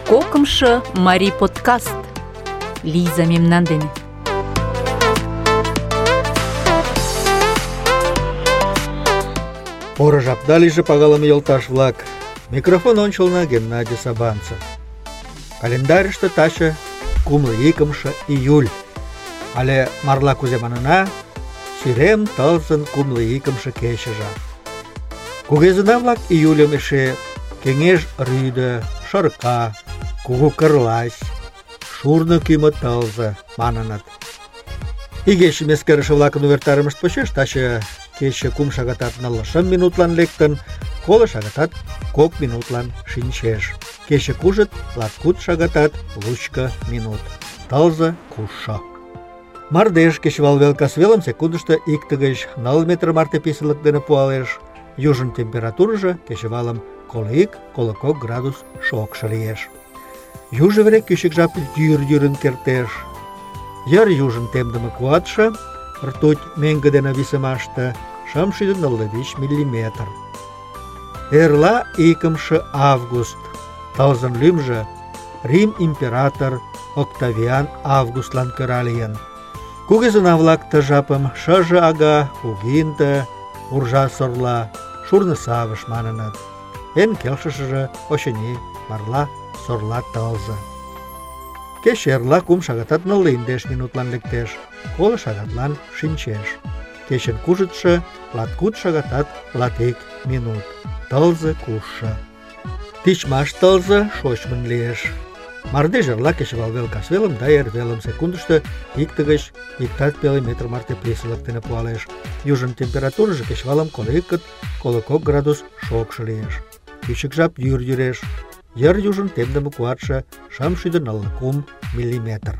Кокымшы Мари подкаст. Лиза мемнан дене. Поро жапда лийже, пагалыме йолташ-влак. Микрофон ончылно Геннадий Сабанцев. Календарьыште таче 22 июль. Але марла кузе манына, сӱрем тылзын 22 кечыже. Кугезына-влак июльым эше кеҥеж рӱдӧ, шырка, кугу кырлась, шурно кӱмӧ тылзе маныныт. Игечым эскерыше-влакын увертарымышт почеш таче кече 3 шагатат 45 минутлан лектын, 2 шагатат 2 минутлан шинчеш. Кече кужыт 22 шагатат 20 минут. Тылзе кушшо. Мардеж кечывал кас велым секундышто 1 гыч 4 метр марте писылык дене пуалеш. Южын температурыжо кечывалым 21-22 градус шокшо лиеш. Южо вере кӱчык жап йӱр йӱрын кертеш. Йыр южын темдыме куатше ртуть меҥге дене висымаште 645 миллиметр. Эрла 2 август. Тылзын лӱмжӧ Рим император Октавиан Августлан кӧра лийын. Кугезына-влак ты жапым шыже ага, кугинте, уржа-сорла, шурно-савыш маныныт. Эн келшышыже, очыни, марла сорла тылзе. Кече эрла 3 шагатат 40 минутлан лектеш, 2 шагатлан шинчеш. Кечын кужытшо 22 шагатат 21 минут. Тылзе кушшо. Тичмаш тылзе шочмын лиеш. Мардеж эрла кечывал кас велым да эр велым секундышто 1 гыч 1,5 метр марте писылык дене пуалеш. Южын температурыжо кечывалым 21-22 градус шокшо лиеш. Кӱчык жап йӱр йӱреш. Йыр южын темдыме куатше 643 миллиметр.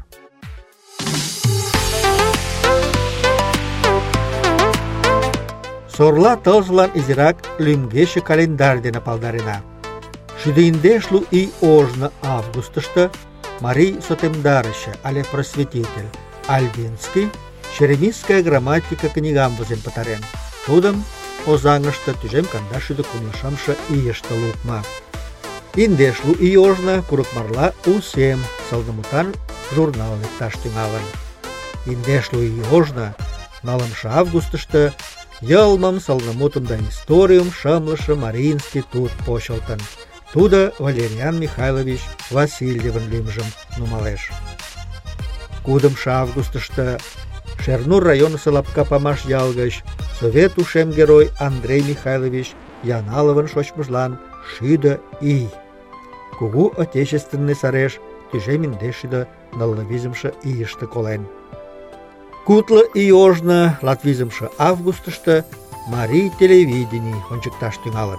Сорла тылзылан изирак лӱмгече календарь дене палдарена. 50 ий ожно августышто марий сотемдарыше але просветитель Альбинский черемисская грамматика книгам возен пытарен. Тудым Озаҥыште тӱжем 250 ийыште лукмо. 50 ий ожно курык марла у сем сылнымутан журнал лекташ тӱҥалын. 50 ий ожно 4 августышто йылмым, сылнымутым да историйым шымлыше марий институт почылтын. Тудо Валериан Михайлович Васильевын лӱмжым нумалеш. 5 августышто Шернур районысо Лапка-Памаш ял гыч совет ушем герой Андрей Михайлович Яналовын шочмыжлан 50 ий. Кугу отечественный сареш тӱжем 445 ийыште колен. 2 ий ожно 25 августышто марий телевидений ончыкташ тӱҥалын.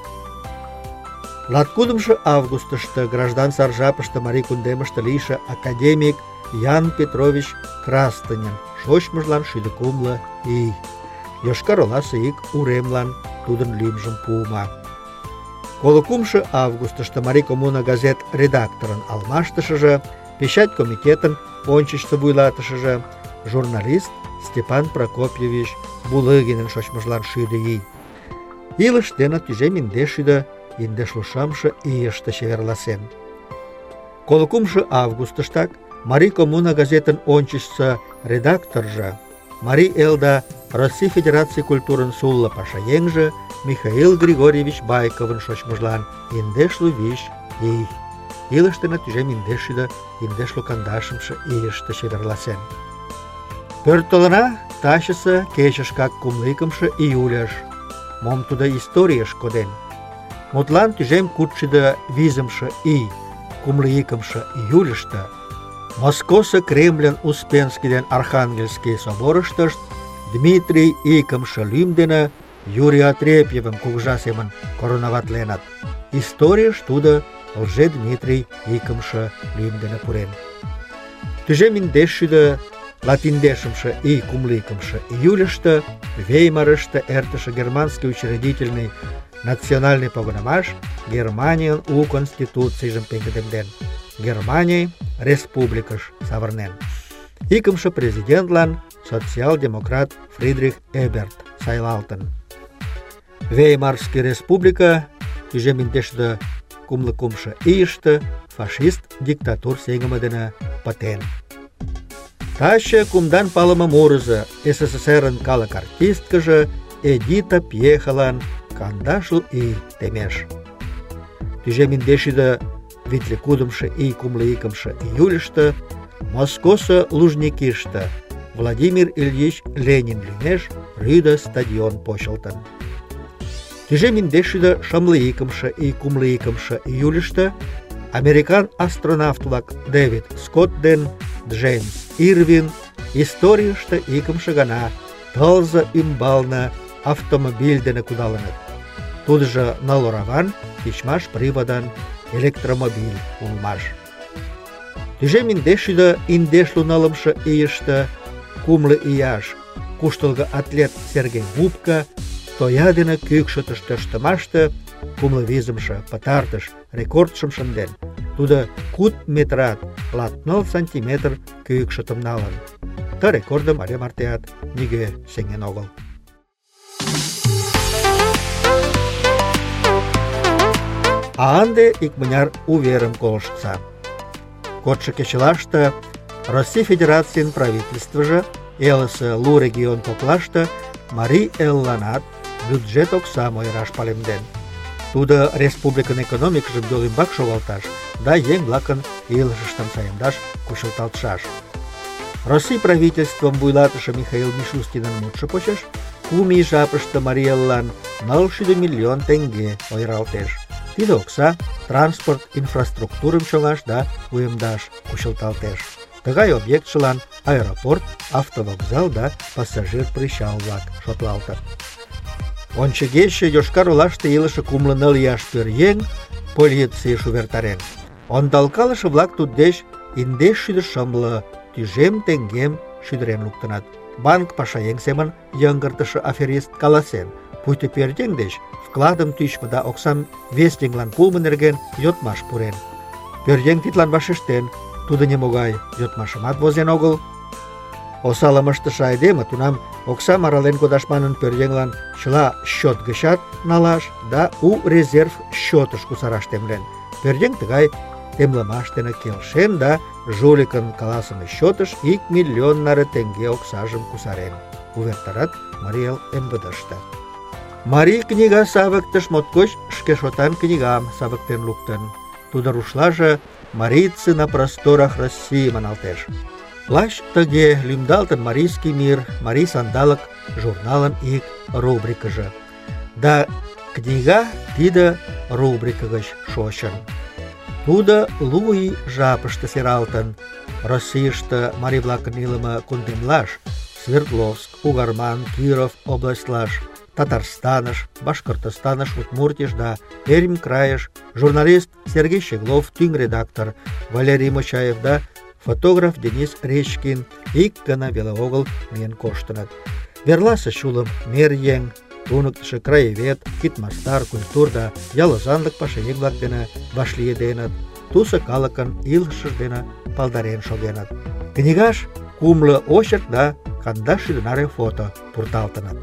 27 августышто граждан сар жапыште марий кундемыште лийше академик Ян Петрович Крастынин шочмыжлан 53 ий. Йошкар-Оласе ик уремлан тудын лӱмжым пуымо. 3 августышто Марий коммуна газет редакторын алмаштышыже, печать комитетын ончычсо вуйлатышыже, журналист Степан Прокопьевич Булыгинын шочмыжлан 50 ий. Илыш дене тӱжем 450 ийыште чеверласен. 3 августыштак Марий коммуна газетын ончычсо редакторжо, Марий элда Россий Федераций культурын сулло пашаеҥже Михаил Григорьевич Байковын шочмыжлан 55 ий. Илыш дене тӱжем 450 ийыште чеверласен. Пӧртылына тачысе кечышкак 22 июльыш. Мом тудо историйыш коден? Мутлан тӱжем 450 ий, 22 июльыште Москосо Кремльын Успенский ден Архангельский соборыштышт Дмитрий икымше лӱм дене Юрий Отрепьевым кугыжа семын коронаватленыт. Историйыш тудо Лже Дмитрий икымше лӱм дене пурен. Тӱжем 450 ий 22 июльыште Веймарыште эртыше германский учредительный национальный погынымаш Германийын у конституцийжым пеҥгыдемден. Германий республикыш савырнен. Икымше президентлан социал-демократ Фридрих Эберт сайлалтын. Веймарский республика тӱжем 53 ийыште фашист диктатур сеҥыме дене пытен. Таче кумдан палыме мурызо СССР-ын калык артисткыже Эдита Пьехалан 50 ий темеш. Тӱжем индешӱдӧ витле кудымшо ий 21 июльышто Москосо Лужникиште Владимир Ильич Ленин лӱмеш рӱдӧ стадион почылтын. Тӱжем индешӱдӧ шымле икымше ий 21 июльышто американ астронавт-влак Дэвид Скотт ден Джеймс Ирвин историйыште икымше гана тылзе ӱмбалне автомобиль дене кудалыныт. Тудыжо ныл ораван тичмаш приводан электромобиль улмаш. Тӱжем индешлу нылымше ийыште кумло ияш куштылго атлет Сергей Бубка тоя дене кӱкшытыш тӧрштымаште кумло визымше пытартыш рекордшым шынден. Тудо 2 метрат 29 сантиметр кӱкшытым налын. Ты рекордым але мартеат нигӧ сеҥен огыл. А ынде икмыняр уверым колыштса. Кодшо кечылаште Россий Федерацийын правительствыже элысе лу регион коклаште Марий Элланат бюджет оксам ойыраш палемден. Тудо республикын экономикыжым йол ӱмбак шогалташ да еҥ-влакын илышыштым саемдаш кучылталтшаш. Россий правительствым вуйлатыше Михаил Мишустинын мутшо почеш 3 ий жапыште Марий Эллан 900 миллион теҥге ойыралтеш. Тиде окса транспорт инфраструктурым чоҥаш да уэмдаш кучылталтеш. Тыгай объектшылан аэропорт, автовокзал да пассажир причал-влак шотлалтыт. Ончыгече Йошкар-Олаште илыше 9 ияш пӧръеҥ полицийыш увертарен. Ондалкалыше-влак туддеч 550 тӱжем теҥгем шӱдырен луктынат. Банк пашаеҥ семын йыҥгыртыше аферист каласен, пуйто пӧръеҥ деч вкладым тӱчмӧ да оксам вес еҥлан пуымо нерген йодмаш пурен. Пӧръеҥ тидлан вашештен, тудо нимогай йодмашымат возен огыл. Осалым ыштыше айдеме тунам оксам арален кодаш манын пӧръеҥлан чыла счёт гычат налаш да у резерв счётыш кусараш темлен. Пӧръеҥ тыгай темлымаш дене келшен да жуликын каласыме счётыш 1 миллион наре теҥге оксажым кусарен. Увертарат Марий Эл МВД-ште. Марий книга савыктыш моткоч шке шотан книгам савыктен луктын. Тудо рушлаже «Марийцы на просторах России» маналтеш. Лач тыге лӱмдалтын «Марийский мир», «Марий сандалык» журналын ик рубрикыже. Да книга тиде рубрика гыч шочын. Тудо 2 ий жапыште сералтын. Российыште марий-влакын илыме кундемлаш Свердловск, Угарман, Киров областьлаш, Татарстаныш, Башкортостаныш, Удмуртиш да Пермь крайыш журналист Сергей Щеглов, тӱҥ редактор Валерий Мочаев да фотограф Денис Речкин ик гана веле огыл миен коштыныт. Верласе чулым меръеҥ, туныктышо, краевед, кидмастар, культур да ял озанлык пашаеҥ-влак дене вашлиеденыт, тусо калыкын илышыж дене палдарен шогеныт. Книгаш 9 очерк да 50 наре фото пурталтыныт.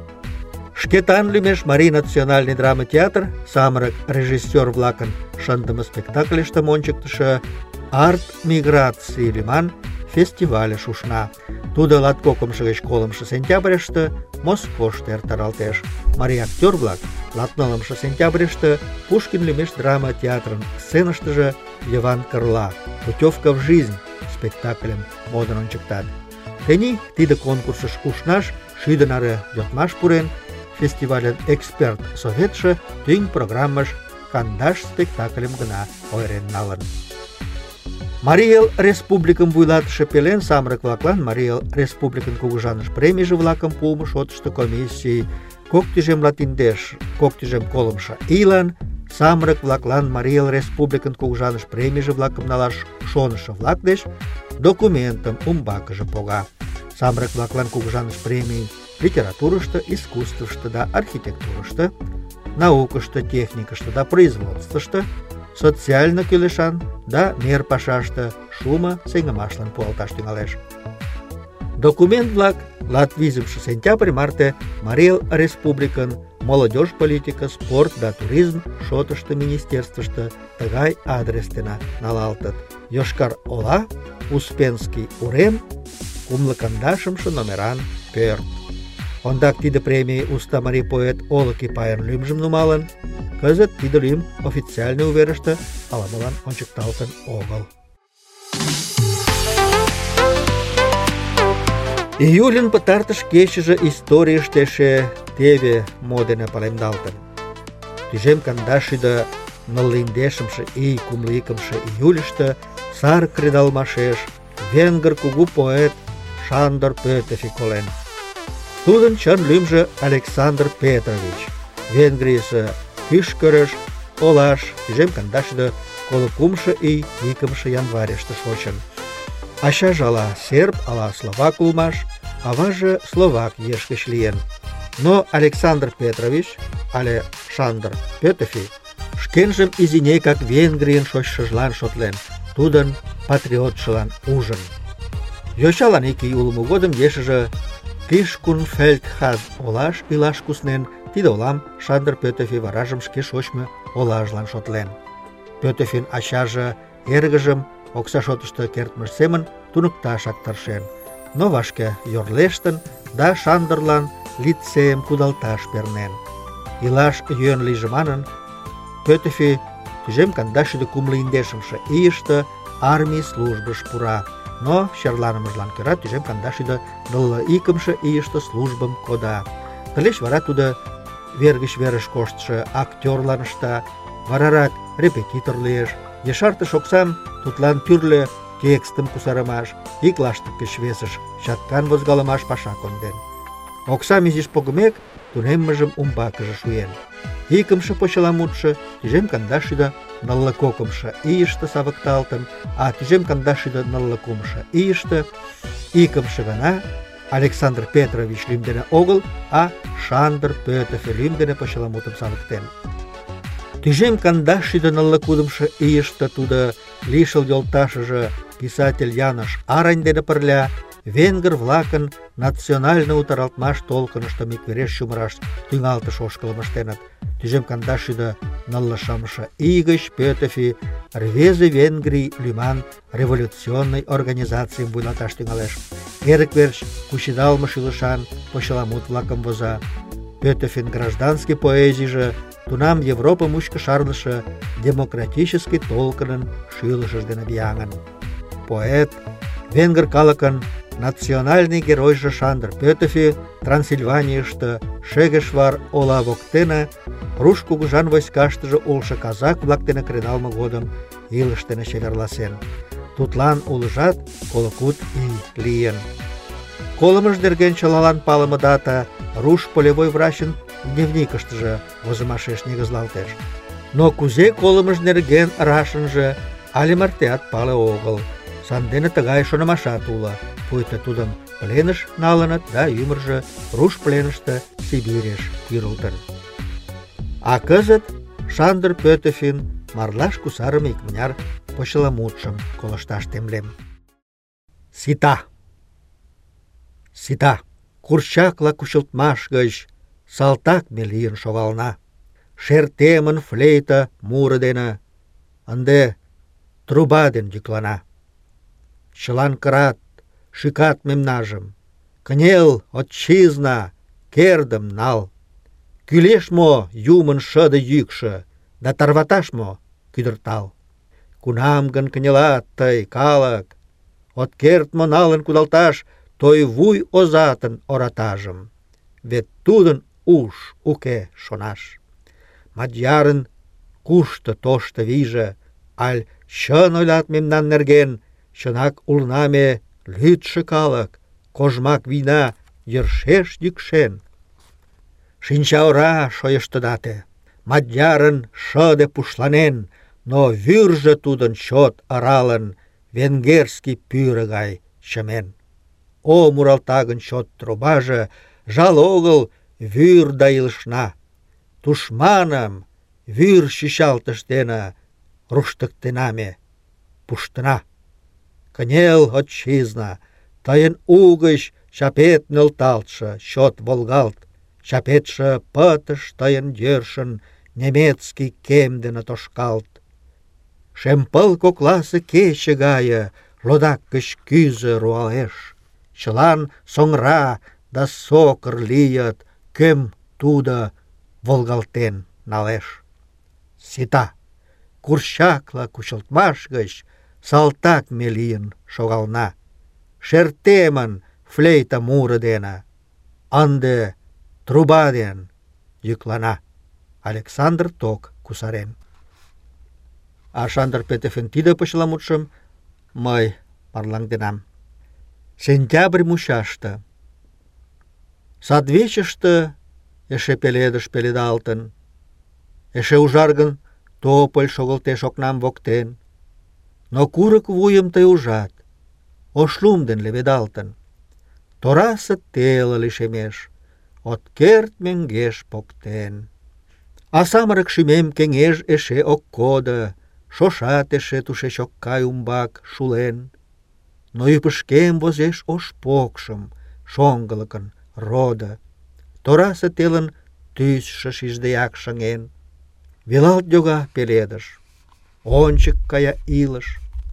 Шкетан лӱмеш Марий национальный драма театр самырык режиссёр-влакын шындыме спектакльыштым ончыктышо «Арт миграций» лӱман фестивальыш ушна. Тудо 29 гыч 30 сентябрьыште Москошто эртаралтеш. Марий актёр-влак 29 сентябрьыште Пушкин лӱмеш драма театрын сценыштыже Йыван Кырла «Путёвка в жизнь» спектакльым модын ончыктат. Тений тиде конкурсыш ушнаш 7 наре йодмаш пурен, фестивальын эксперт советше тӱҥ программыш 50 спектакльым гына ойырен налын. Марий Эл республикым вуйлатыше пелен самырык-влаклан Марий Эл республикын кугыжаныш премийже-влакым пуымо шотышто комиссий 250 ийлан самырык-влаклан Марий Эл республикын кугыжаныш премийже-влакым налаш шонышо-влак деч документым умбакыже пога. Самырык-влаклан кугыжаныш премий литературышто, искусствышто да архитектурышто, наукышто, техникышто да производствышто, социально кӱлешан да мер пашаште шумо сеҥымашлан пуалташ тӱҥалеш. Документ-влак Латвизымшы сентябрь марте Марий Республикан молодежь политика, спорт да туризм шотышты министерствышты тыгай адрестена налалтыт. Йошкар-Ола, Успенский урем, кумлы кандашымшы номеран пӧрт. Ондак тиде премий уста марий поэт Олык Ипайын лӱмжым нумалын, кызыт тиде лӱм официальный уверыште ала-молан ончыкталтын огыл. Июльын пытартыш кечыже историйыште эше теве мо дене палемдалтын. Тӱжем кандашӱдӧ нылле ий кумло икымше июльыште сар кредалмашеш венгр кугу поэт Шандор Пӧтӧфи колен. Тудын чын лӱмжӧ Александр Петрович. Венгрийысе Кӱшкөрöш олаш тӱжем кандашӱдӧ коло кумшо ий 2 январьыште шочын. Ачаже ала серб, ала словак улмаш, аваже словак еш гыч лийын. Но Александр Петрович, але Шандор Пӧтӧфи, шкенжым изинекак Венгрийын шочшыжлан шотлен, тудын патриотшылан ужын. Йочалан 2 ий улмо годым ешыже Кишкунфельдхаз олаш илаш куснен, тиде олам Шандор Пӧтӧфи варажым шке шочмо олажлан шотлен. Пӧтӧфин ачаже эргыжым окса шотышто кертмыж семын туныкташак тыршен, но вашке йорлештын да Шандорлан лицейым кудалташ пернен. Илаш йӧн лийже манын, Пӧтӧфи тӱжем кандашӱдӧ кумло индешымше ийыште армий службыш пура, но черланымыжлан кӧра тӱжем кандашӱдӧ нылле икымше ийыште службым кода. Тылеч вара тудо вер гыч верыш коштшо актёрлан ышта, варарак репетитор лиеш. Ешартыш оксам тудлан тӱрлӧ текстым кусарымаш, ик лаштык гыч весыш чаткан возгалымаш паша конден. Оксам изиш погымек, тунеммыжым умбакыже шуен. Икымше почеламутшо тӱжем кандашӱдӧ нылле кокымшо ийыште савыкталтын, а тӱжем кандашӱдӧ нылле кумшо ийыште икымше гана Александр Петрович лӱм дене огыл, а Шандор Пӧтӧфи лӱм дене почеламутым савыктен. Тӱжем кандашӱдӧ нылле кудымшо ийыште тудо лишыл йолташыже писатель Янош Арань дене пырля венгр-влакын национальный утаралтмаш толкыныштым иквереш чумыраш тӱҥалтыш ошкылым ыштеныт. Тӱжем кандашӱдӧ нылле шымше ий гыч Пӧтӧфи рвезе Венгрий лӱман революционный организацийым вуйлаташ тӱҥалеш. Эрык верч кучедалме шӱлышан почеламут-влакым воза. Пӧтӧфин гражданский поэзийже тунам Европа мучко шарлыше демократический толкынын шӱлышыж дене вияҥын. Поэт, венгр калыкын национальный геройжо Шандор Пӧтӧфи Трансильванийыште Шегешвар ола воктене руш кугыжан войскаштыже улшо казак-влак дене кредалме годым илыш дене чеверласен. Тудлан улыжат 32 ий лийын. Колымыж нерген чылалан палыме дата руш полевой врачын дневникыштыже возымашеш негызлалтеш. Но кузе колымыж нерген рашынже але мартеат пале огыл. Сандене тыгай шонымашат уло, пуйто тудым пленыш налыныт да ӱмыржӧ руш пленыште Сибирьыш кӱрылтын. А кызыт Шандор Пӧтӧфин марлаш кусарыме икмыняр почеламутшым колышташ темлем. Сита. Сита. Курчакла кучылтмаш гыч салтак ме лийын шогална. Шер темын флейта муро дене ынде труба ден йӱклана. Чылан кырат, шӱкат мемнажым. Кынел, отчизна, кердым нал. Кӱлеш мо юмын шыде йӱкшӧ, да тарваташ мо кӱдыртал. Кунам гын кынелат тый, калык, от керт мо налын кудалташ той вуй озатын оратажым. Вет тудын уш уке шонаш. Мадьярын кушто тошто вийже, аль чын ойлат мемнан нерген, чынак улна ме лӱдшӧ калык, кожмак вийна йӧршеш йӱкшен. Шинча ора шойыштыда те, Мадьярын шыде пушланен, но вӱржӧ тудын чот ыралын, венгерский пӱрӧ гай чымен. О, муралта гын чот трубаже, жал огыл вӱр да илышна. Тушманым вӱр чӱчалтыш дене руштыктена ме, пуштына. Кынел, отчизна, Тыйын угыч чапет нӧлталтше, чот волгалт, чапетше пытыш тыйын йӧршын, немецкий кем дене тошкалт. Шем пыл кокласе кече гае лодак гыч кӱзӧ руалеш. Чылан соҥра да сокыр лийыт, кӧм тудо волгалтен налеш. Сита, курчакла кучылтмаш гыч салтак ме лийын шогална. Шертемын флейта муро дене, ынде труба ден йӱклана. Александр Ток кусарен. А Шандыр Петефын тиде почеламутшым мый марлаҥденам. Сентябрь мучаште. Садвечыште эше пеледыш пеледалтын, эше ужаргын тополь шогылтеш окнам воктен, но курык вуйым тый ужат, ошлум ден леведалтын. Торасе теле лишемеш, от керт мӧҥгеш поктен. А самырык шӱмем кеҥеж эше ок кодо, шошат эше тушеч ок кай умбак шулен. Но ӱпышкем возеш ош покшым, шоҥгылыкын родо. Торасе телын тӱсшӧ шиждеак шыҥен. Велалт йога пеледыш, ончык кая илыш.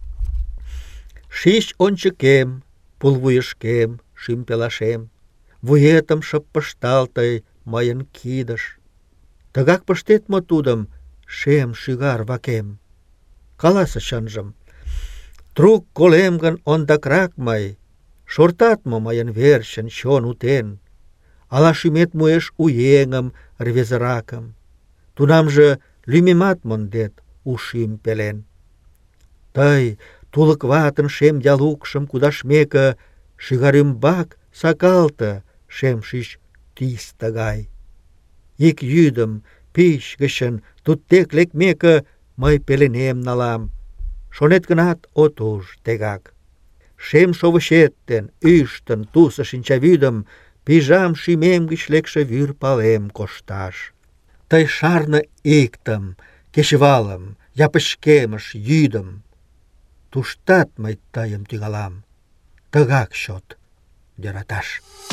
Шич ончыкем, пулвуйышкем, шӱм пелашем, вуетым шып пыштал тый мыйын кидыш. Тыгак пыштет мо тудым шем шӱгар вакем? Каласе чынжым, трук колем гын ондакрак мый, шортат мо мыйын верчын чон утен? Ала шӱмет муэш у еҥым, рвезыракым? Тунамже лӱмемат мондет у шӱм пелен. Тый, тулык ватын шем ялукшым кудашмеке, шӱгар ӱмбак сакалте шем шӱч тисте гай. Ик йӱдым пич гычын туттек лекмеке, мый пеленем налам. Шонет гынат, от уж тегак. Шем шовычет ден ӱштын тусе шинчавӱдым пижам шӱмем гыч лекше вӱр палем кошташ. Тый шарне иктым, кечывалым, я пычкемыш йӱдым. Туштат мый тыйым тӱҥалам, тыгак чот йӧраташ.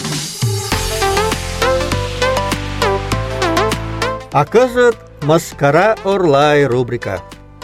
А кызыт «Мыскара Орлай» рубрика.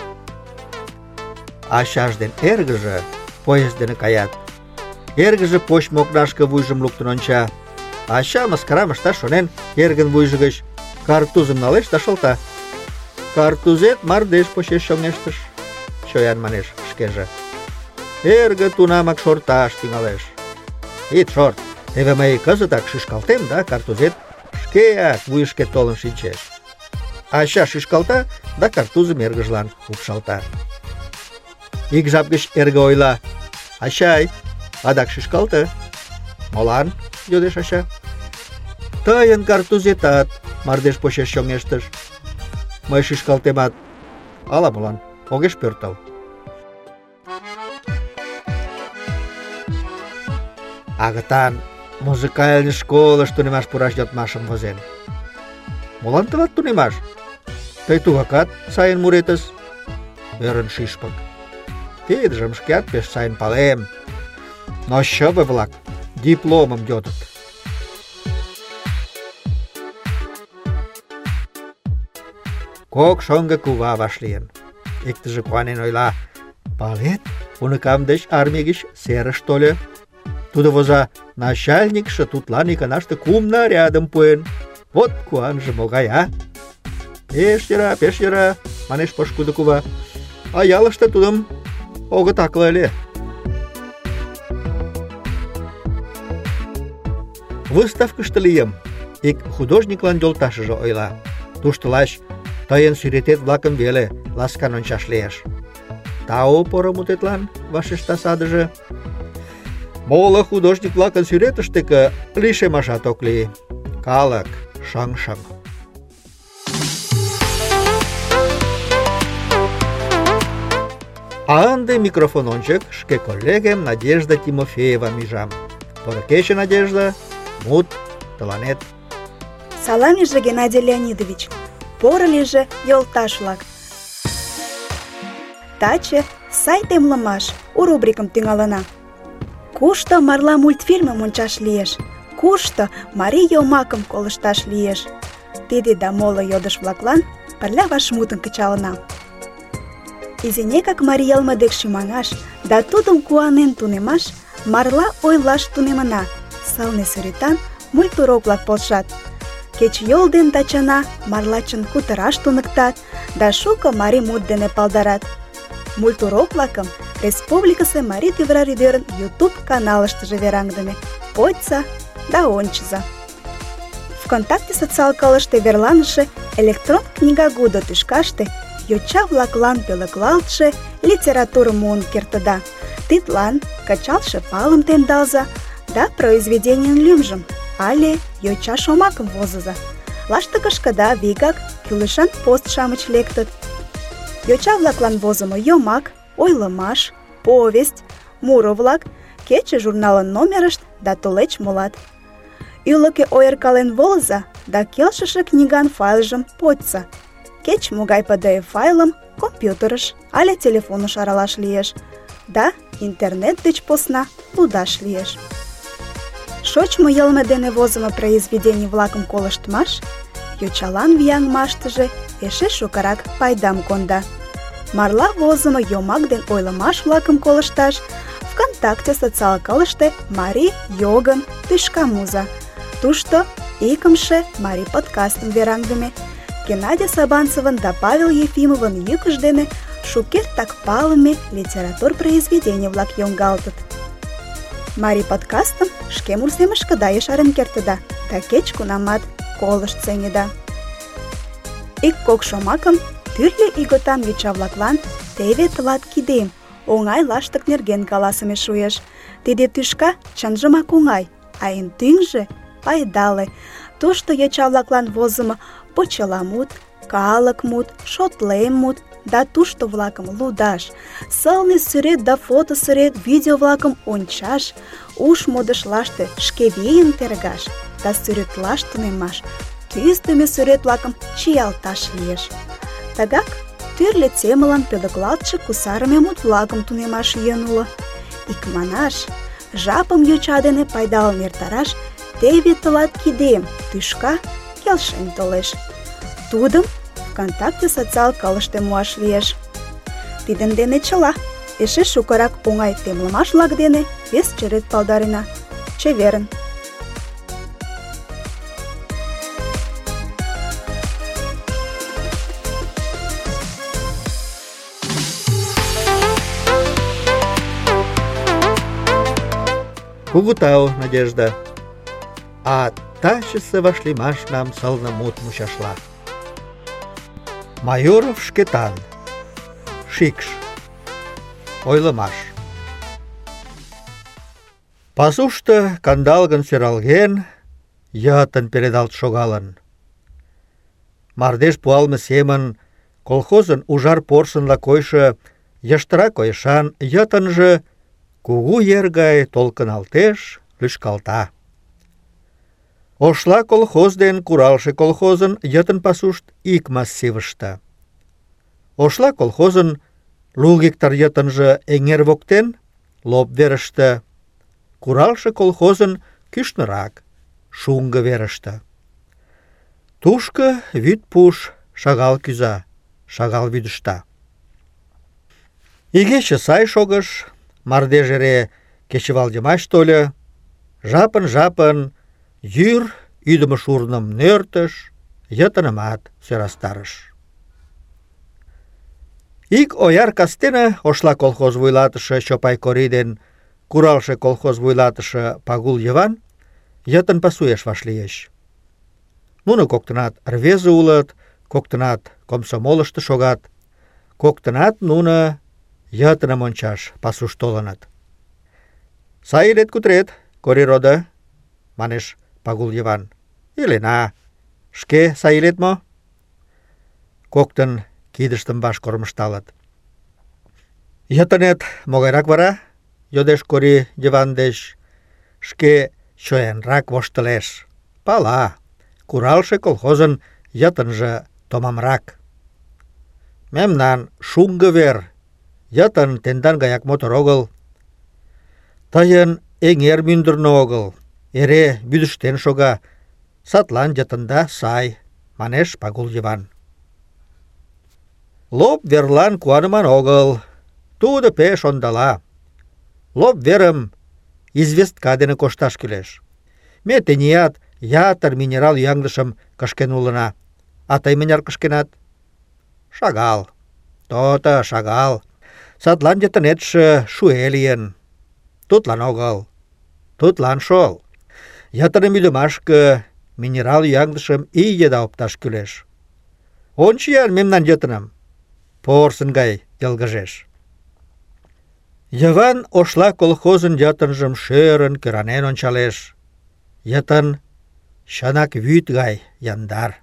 Ачаж ден эргыже поезд дене каят. Эргыже почмо окнашке вуйжым луктын онча. Ача, мыскарам ышташ шонен, эргын вуйжо гыч картузым налеш да шылта. «Картузет мардеж почеш чоҥештыш», — чоян манеш шкеже. Эрге тунамак шорташ тӱҥалеш. «Ит шорт, теве мый кызытак шӱшкалтем, да картузет шкеак вуйышкет толын шинчеш». Ача шӱшкалта да картузым эргыжлан упшалта. Ик жап гыч эрге ойла: «Ачай, адак шӱшкалте». «Молан?» — йодеш ача. «Тыйын картузетат мардеж почеш чоҥештыш. Мый шӱшкалтемат, ала-молан огеш пӧртыл». Агытан музыкальный школыш тунемаш пураш йодмашым возен. «Молан тылат тунемаш? Тый тугакат сайын муретыс», — ӧрын шӱшпык. «Тидыжым шкеат пеш сайын палем, но чыве-влак дипломым йодыт». Кок шоҥго кува вашлийын. Иктыже куанен ойла: «Палет, уныкам деч армий гыч серыш тольо. Тудо воза, начальникше тудлан иканаште 3 нарядым пуэн. Вот куанже могай, а?» «Пеш йӧра», — манеш пошкудо кува. «А ялыште тудым огыт акле ыле». «Выставкыште лийым», — ик художниклан йолташыже ойла. «Тушто лач тыйын сӱретет-влакым веле ласкан ончаш лиеш». «Тау поро мутетлан», — вашешта садыже. «Моло художник-влакын сӱретыштеке лишемашат ок лий. Калык шыҥ-шыҥ». А ынде микрофон ончык шке коллегем Надежда Тимофеевам ӱжам. Поро кече, Надежда, мут тыланет. Салам лийже, Геннадий Леонидович. Поро лийже, йолташ-влак. Таче «Сай темлымаш» у рубрикым тӱҥалына. Кушто марла мультфильмым ончаш лиеш? Кушто марий йомакым колышташ лиеш? Тиде да моло йодыш-влаклан пырля вашмутым кычалына. Изинекак марий йылме дек шӱмаҥаш да тудым куанен тунемаш марла ойлаш тунемына. Сылне сӱретан мультурок-влак полшат. Кечыйол ден Тачана марла чын кутыраш туныктат да шуко марий мут дене палдарат. Мультурок-влакым республикысе Марий Тӱвра Рӱдӧрын YouTube каналыштыже вераҥдыме. Почса да ончыза. ВКонтакте социалкылыште верланыше электрон книгагудо тӱшкаште йоча-влаклан пӧлеклалтше литературым муын кертыда. Тидлан кычалше палым темдалза да произведенийын лӱмжым але йоча шомакым возыза. Лаштыкышкыда вигак кӱлешан пост-шамыч лектыт. Йоча-влаклан возымо йомак, ойлымаш, повесть, муро-влак кече журналын номерышт да тулеч молат. Ӱлыкӧ ойыркален волыза да келшыше книган файлжым почса. Кеч-могай PDF файлым компьютерыш але телефоныш аралаш лиеш да интернет деч посна лудаш лиеш. Шочмо йылме дене возымо произведений-влакым колыштмаш йочалан вияҥмаштыже эше шукырак пайдам конда. Марла возымо йомак ден ойлымаш-влакым колышташ ВКонтакте социалкылыште Марий йогын тӱшка муза. Тушто икымше марий подкастым вераҥдыме. Геннадий Сабанцевын да Павел Ефимовын йӱкышт дене шукертак палыме литератур произведений-влак йоҥгалтыт. Марий подкастым шке мурсемышкыда ешарен кертыда да кеч-кунамат колышт сеҥеда. Ик-кок шомакым тӱрлӧ ийготан йоча-влаклан «Теве тылат кидем» оҥай лаштык нерген каласыме шуэш. Тиде тӱшка чынжымак оҥай, а эн тӱҥжӧ пайдале. Тушто йоча-влаклан возымо почеламут, калыкмут, шотлеммут да тушто-влакым лудаш, сылне сӱрет да фотосӱрет, видео-влакым ончаш, уш модышлаште шке вийым тергаш да сӱретлаш тунемаш, тӱсдымӧ сӱрет-влакым чиялташ лиеш. Тыгак тӱрлӧ темылан пӧлеклалтше кусарыме мут-влакым тунемаш йӧн уло. Икманаш, жапым йоча дене пайдалын эртараш «Теве тылат кидем» тӱшка келшен толеш. Тудым ВКонтакте социалкылыште муаш лиеш. Тидын дене чыла. Эше шукырак оҥай темлымаш-влак дене вес черет палдарена. Чеверын! Кугу тау, Надежда. А тачысе вашлиймашнам сылне мут мучашла. Майоров Шкетан. Шикш. Ойлымаш. Пасушто кандалгын сӧралген, йытын передалт шогалын. Мардеж пуалме семын колхозын ужар порсынла койшо йыштыра койышан йытынже кугу ер гай толкыналтеш, лӱшкалта. Ошла колхоз ден Куралше колхозын йытын пасушт ик массивыште. Ошла колхозын 2 гектар йытынже эҥер воктен, лоп верыште. Куралше колхозын кӱшнырак, шуҥго верыште. Тушко вӱд пуш шагал кӱза, шагал вӱдыжта. Игече сай шогыш, мардеж эре кечывал йымач тольо, жапын-жапын йӱр ӱдымӧ шурным нӧртыш, йытынымат сӧрастарыш. Ик ояр кастене Ошла колхоз вуйлатыше Чопай Кори ден Куралше колхоз вуйлатыше Пагул Йыван йытын пасуэш вашлийыч. Нуно коктынат рвезе улыт, коктынат комсомолышто шогат, коктынат нуно йытыным ончаш пасуш толыныт. «Сай илет-кутырет, Кори родо?» — манеш Пагул Йыван. «Илена. Шке сай илет мо?» Коктын кидыштым ваш кормыжталыт. «Йытынет могайрак вара?» — йодеш Кори Йыван деч. Шке чоянрак воштылеш. Пала, Куралше колхозын йытынже томамрак. «Мемнан шуҥго вер, йытын тендан гаяк мотор огыл. Тыйын эҥер мӱндырнӧ огыл, эре вӱдыштен шога, садлан йытында сай, манеш Пагул Йыван. Лоп верлан куаныман огыл, тудо пеш ондала. Лоп верым известка дене кошташ кӱлеш. Ме теният ятыр минерал ӱяҥдышым кышкен улына. А тый мыняр кышкенат? Шагал. То-то, шагал. Садлан йытынетше шуэ лийын. Тудлан огыл. Тудлан шол. Йытыным ӱдымашке минерал ӱяҥдышым ий еда опташ кӱлеш. Ончо-ян мемнан йытыным. Порсын гай йылгыжеш. Йыван Ошла колхозын йытынжым шӧрын, кӧранен ончалеш. Йытын чынак вӱд гай яндар.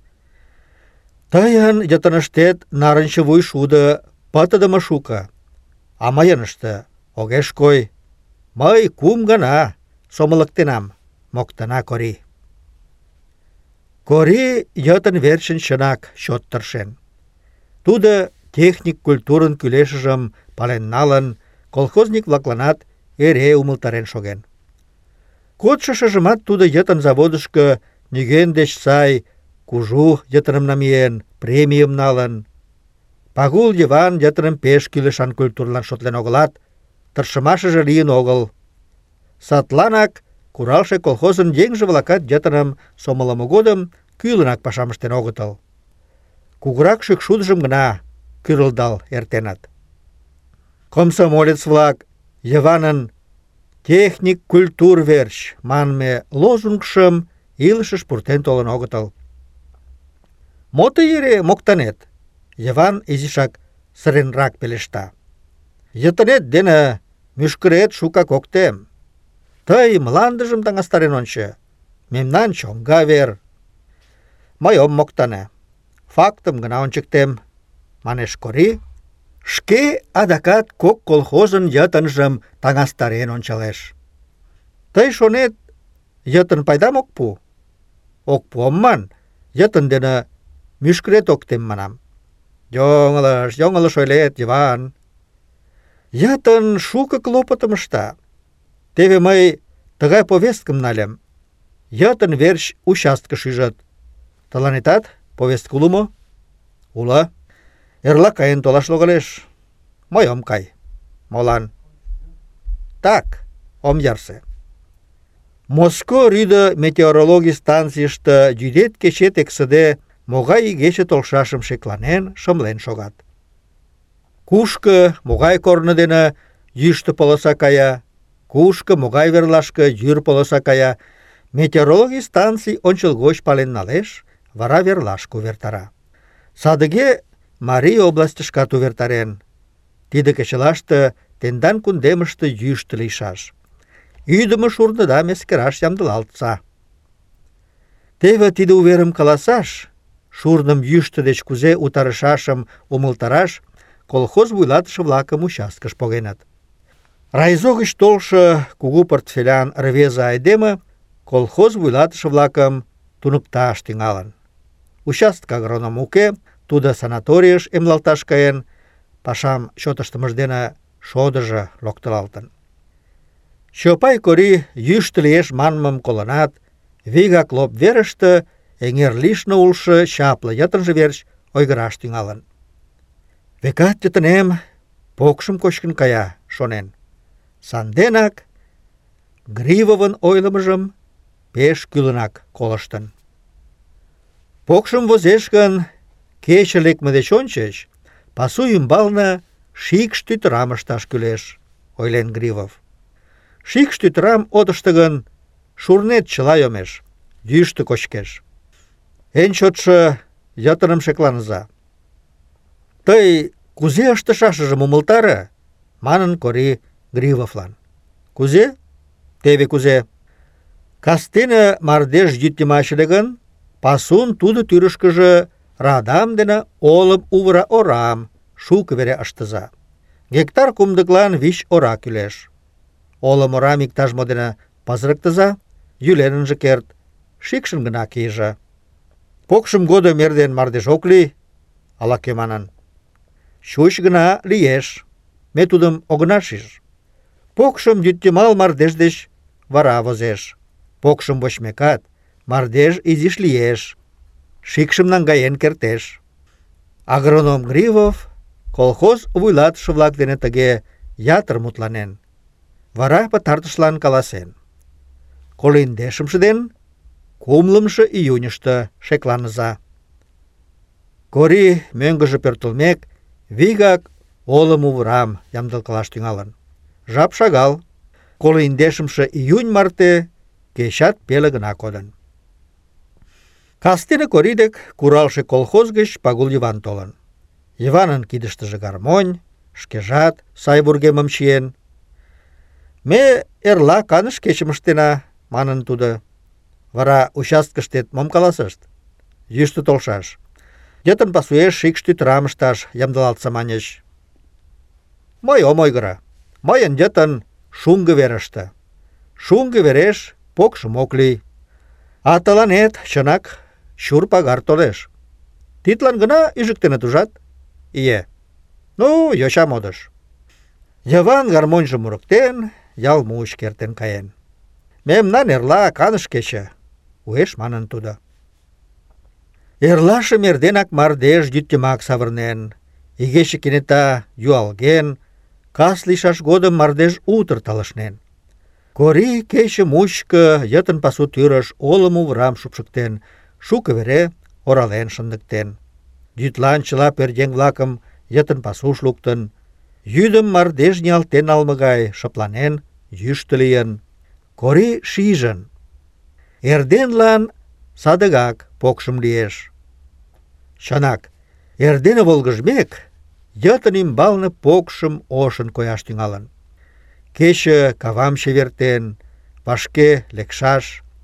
Тыйын йытыныштет нарынче вуй шудо пытыдыме шуко, а мыйыныште огеш кой. Мый 3 гана сомылыктенам, моктана Кори. Кори йытын верчын чынак чот тыршен. Тудо техник культурын кӱлешыжым пален налын, колхозник-влакланат эре умылтарен шоген. Кодшо шыжымат тудо йытын заводышко нигӧн деч сай кужу йытыным намиен, премийым налын. Пагул Йыван йытыным пеш кӱлешан культурлан шотлен огылат, тыршымашыже лийын огыл. Садланак куралше колхозын еҥже-влакат йытыным сомылымо годым кӱлынак пашам ыштен огытыл. Кугурак шӱкшудыжым гына кӱрылдал эртенат. Комсомолец-влак Йыванын «Техник культур верч» манме лозунгшым илышыш пуртен толын огытыл. «Мо тый эре моктанет?» Йыван изишак сыренрак пелешта. «Йытынет дене мӱшкырет шукак ок тем. Тый мландыжым таҥастарен ончо. Мемнан чоҥга вер». «Мый ом моктане. Фактым гына ончыктем», — манеш Кори. Шке адакат кок колхозын йытынжым таҥастарен ончалеш. «Тый шонет, йытын пайдам ок пу?» «Ок пуом ман, йытын дене мӱшкырет ок тем, манам». Йоҥылыш ойлет, Йыван. Йытын шуко клопотым ышта. Теве мый тыгай повесткым нальым. Йытын верч участкыш ӱжыт. Тыланетат повестка уло мо? Уло. Эрла каен толаш логалеш. Мый ом кай. Молан? Так, ом ярсе. Моско рӱдӧ метеорологий станцийыште йӱдет кечет эксыде могай игече толшашым шекланен, шымлен шогат. Кушко, могай корно дене йӱштӧ полоса кая, кушко, могай верлашке йӱр полоса кая, метеорологий станций ончылгоч пален налеш, вара верлашке увертара. Садыге Марий областьышкат увертарен. Тиде кечылаште тендан кундемыште йӱштӧ лийшаш. Ӱдымӧ шурныдам эскераш ямдылалтса. Теве тиде уверым каласаш, шурным йӱштӧ деч кузе утарышашым умылтараш, колхоз вуйлатыше-влакым участкыш погеныт. Райзо гыч толшо кугу портфелян рвезе айдеме колхоз вуйлатыше-влакым туныкташ тӱҥалын. Участка агроном уке, тудо санаторийыш эмлалташ каен, пашам чот ыштымыж дене шодыжо локтылалтын. Чопай Кори йӱштӧ лиеш манмым колынат, вигак лоп верыште эҥер лишне улшо чапле йытынже верч ойгыраш тӱҥалын. Векат йытынем покшым кочкын кая, шонен. Санденак Гривовын ойлымыжым пеш кӱлынак колыштын. Покшым возеш гын, кече лекме деч ончыч пасу ӱмбалне шикш тӱтырам ышташ кӱлеш, ойлен Гривов. Шикш тӱтырам от ыште гын, шурнет чыла йомеш, йӱштӧ кочкеш. Эн чотшо йытыным шекланыза. Тый кузе ыштышашыжым умылтаре, манын Кори Гривовлан. Кузе? Теве кузе. Кастене мардеж йӱд ыле гын, пасун тудо тӱрышкыжӧ радам дене олым увыра орам шуко вере ыштыза. Гектар кумдыклан 5 ора кӱлеш. Олым орам иктаж-мо дене пызырыктыза, йӱлен ынже керт, шикшын гына кийыже. Покшым годым эрден мардеж ок лий, ала-кӧ манын. Чуч гына лиеш, ме тудым огына шиж. Покшым йӱдйымал мардеж деч вара возеш. Покшым вочмекат, мардеж изиш лиеш. Шикшым наҥгаен кертеш. Агроном Гривов колхоз вуйлатыше-влак дене тыге ятыр мутланен. Вара пытартышлан каласен: 30 ден 9 июньышто шекланыза. Кори мӧҥгыжӧ пӧртылмек, вигак олым увырам ямдылкалаш тӱҥалын. Жап шагал, 30 июнь марте кечат пеле гына кодын. Кастене Кори дек куралше колхоз гыч Пагул Йыван толын. Йыванын кидыштыже гармонь, шкежат сай вургемым чиен. «Ме эрла каныш кечым ыштена», — манын тудо. «Вара участкыштет мом каласышт?» «Йӱштӧ толшаш. Йытын пасуэш шикш тӱтырам ышташ ямдылалтса маньыч». «Мый ом ойгыро. Мыйын йытын шуҥго верыште. Шуҥго вереш покшым ок лий. А тыланет, чынак, чур пагар толеш. Тидлан гына ӱжыктеныт, ужат? Ие. Ну, йоча модыш». Йыван гармоньжым мурыктен, ял мучко эртен каен. «Мемнан эрла каныш кече», — уэш манын тудо. Эрлашым эрденак мардеж йӱдйымак савырнен. Игече кенета юалген, кас лийшаш годым мардеж утыр талышнен. Кори кече мучко йытын пасу тӱрыш олым увырам шупшыктен, шуко вере орален шындыктен. Йӱдлан чыла пӧръеҥ-влакым йытын пасуш луктын. Йӱдым мардеж ниялтен налме гай шыпланен, йӱштӧ лийын. Кори шижын: эрденлан садыгак покшым лиеш. Чынак, эрдене волгыжмек, йытын ӱмбалне покшым ошын кояш тӱҥалын. Кече кавам чевертен, вашке лекшаш.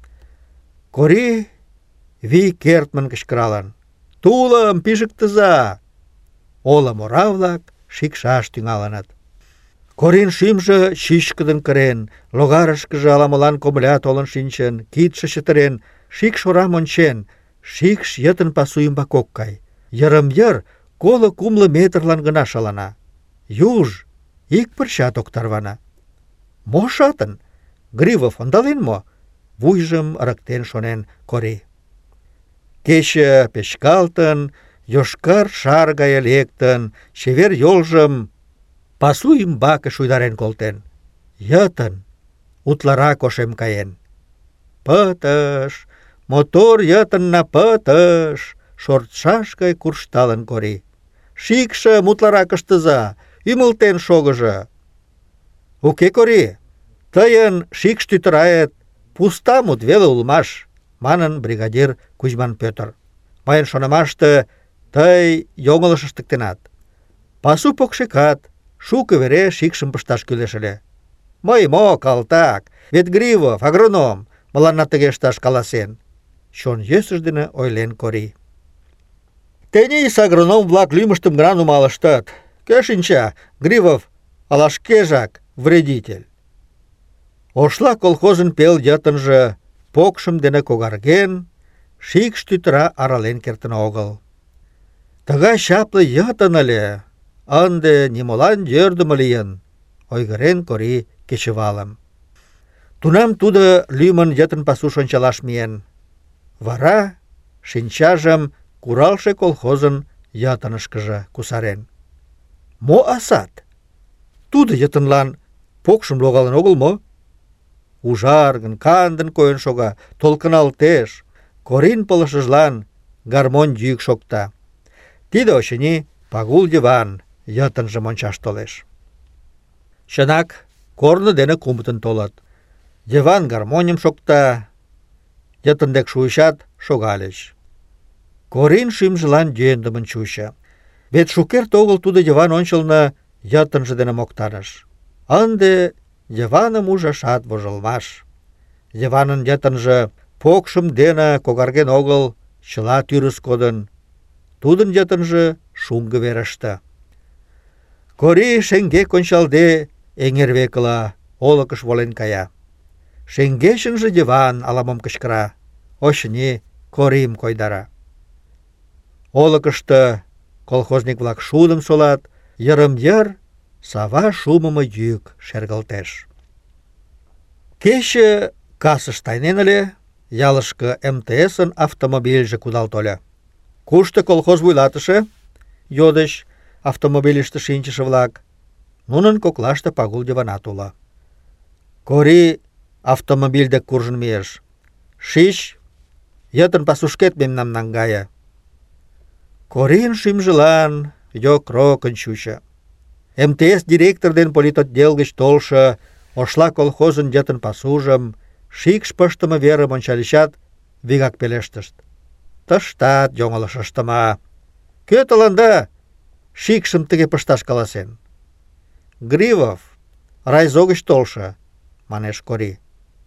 Кори вий кертмын кычкыралын: «Тулым пижыктыза!» Олым ора-влак шикшаш тӱҥалыныт. Корин шӱмжӧ чӱчкыдын кырен, логарышкыже ала-молан комыля толын шинчын, кидше чытырен, шикш орам ончен, шикш йытын пасу ӱмбак ок кай. Йырым-йыр 50-60 метрлан гына шалана. Юж ик пырчат ок тарвана. Мо шатын? Гривов ондален мо? Вуйжым ырыктен шонен Кори. Кече печкалтын, йошкар шар гае лектын, чевер йолжым пасу ӱмбаке шуйдарен колтен. Йытын, утларак ошем каен. Пытыш, мотор йытынна пытыш, шортшаш гай куржталын Кори. Шикшым утларак ыштыза, ӱмылтен шогыжо. Уке, Кори, тыйын шикш тӱтырает пуста мут веле улмаш, манын бригадир Кузьман Пӧтыр. Мыйын шонымаште, тый йоҥылыш ыштыктенат. Пасу покшекат шуко вере шикшым пышташ кӱлеш ыле. Мый мо, калтак, вет Гривов, агроном, мыланна тыге ышташ каласен. Чон йӧсыж дене ойлен Кори. Тенийсе агроном-влак лӱмыштым гына нумалыштыт. Кӧ шинча, Гривов ала шкежак вредитель. Ошла колхозын пел йытынже покшым дене когарген, шикш тӱтыра арален кертын огыл. Тыгай чапле йытын ыле, ынде нимолан йӧрдымӧ лийын, ойгырен Кори кечывалым. Тунам тудо лӱмын йытын пасуш ончалаш миен. Вара шинчажым куралше колхозын йытынышкыже кусарен. Мо асат? Тудо йытынлан покшым логалын огыл мо? Ужаргын, кандын койын шога, толкыналтеш. Корин пылышыжлан гармонь йӱк шокта. Тиде, очыни, Пагул Йыван йытынжым ончаш толеш. Чынак, корно дене кумытын толыт. Йыван гармоньым шокта, йытын дек шуычат шогальыч. Корин шӱмжылан йӧндымын чучо. Вет шукерте огыл тудо Йыван ончылно йытынже дене моктаныш. Ынде Йываным ужашат вожылмаш. Йыванын йытынже покшым дене когарген огыл, чыла тӱрыс кодын. Тудын йытынже шуҥго верыште. Кори шеҥгек ончалде эҥер векыла олыкыш волен кая. Шеҥгечынже Йыван ала-мом кычкыра. Очыни, Корим койдара. Олыкышто колхозник-влак шудым солат, йырым-йыр сава шумымо йӱк шергылтеш. Кече касыш тайнен ыле, ялышке МТС-ын автомобильже кудал тольо. «Кушто колхоз вуйлатыше?» — йодыч автомобильыште шинчыше-влак. Нунын коклаште Пагул Йыванат уло. Кори автомобиль дек куржын мийыш. «Шич, йытын пасушкет мемнам наҥгае». Корин шӱмжылан йокрокын чучо. МТС директор ден политотдел гыч толшо Ошла колхозын йытын пасужым, шикш пыштыме верым ончальычат, вигак пелештышт: «Тыштат йоҥылыш ыштыма. Кӧ тыланда шикшым тыге пышташ каласен?» «Гривов, райзо гыч толшо», — манеш Кори.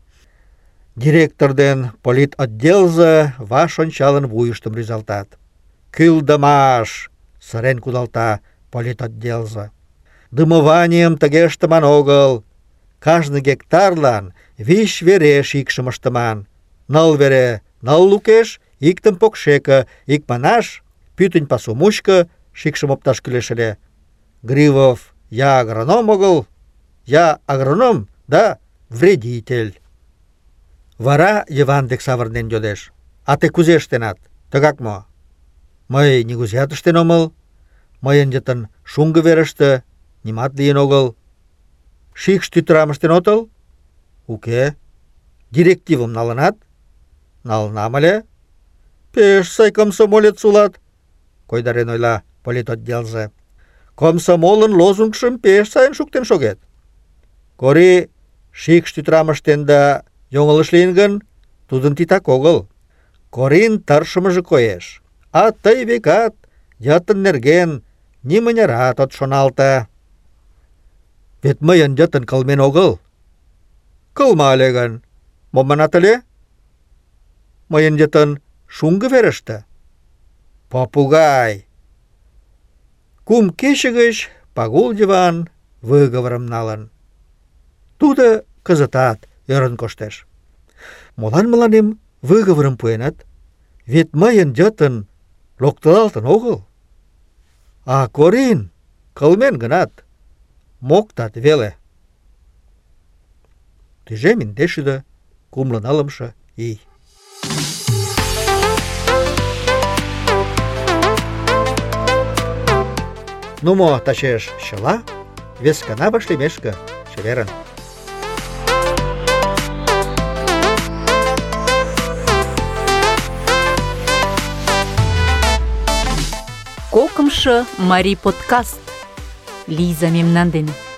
Директор ден политотделзе ваш ончалын вуйыштым рӱзалтат. «Кӱлдымаш!» — сырен кудалта политотделзе. «Дымованийым тыге ыштыман огыл. Кажне гектарлан 5 вере шикшым ыштыман. 9 вере 9 лукеш, иктым покшеке, икманаш, пӱтынь пасу мучко шикшым опташ кӱлеш ыле. Гривов я агроном огыл, я агроном, да вредитель». Вара Йыван дек савырнен йодеш: «А те кузе ыштенат? Тыгак мо?» «Мый нигузеат ыштен омыл. Мыйын йытын шуҥго верыште нимат лийын огыл». «Шикш тӱтырам ыштен отыл?» «Уке». «Директивым налынат?» «Налынам ыле». «Пеш сай комсомолец улат», — койдарен ойла политотделзе. «Комсомолын лозунгшым пеш сайын шуктен шогет. Кори шикш тӱтырам ыштен да йоҥылыш лийын гын, тудын титак огыл. Корин тыршымыже коеш. А тый, векат, йытын нерген нимынярат от шоналте». «Вет мыйын йытын кылмен огыл». «Кылма ыле гын, мом манат ыле?» «Мыйын йытын шуҥго верыште». «Попугай!» 2 кече гыч Пагул Йыван выговорым налын. Тудо кызытат ӧрын коштеш. «Молан мыланем выговорым пуэнат? Вет мыйын йытын локтылалтын огыл. А Корин кылмен гынат, моктат веле». Тӱжем индешӱдӧ кумло нылымше ий. Ну мо, тачеш чыла, вескана вашлиймешке, чеверын. Кокымшо марий подкаст. Лиза мемнан дене.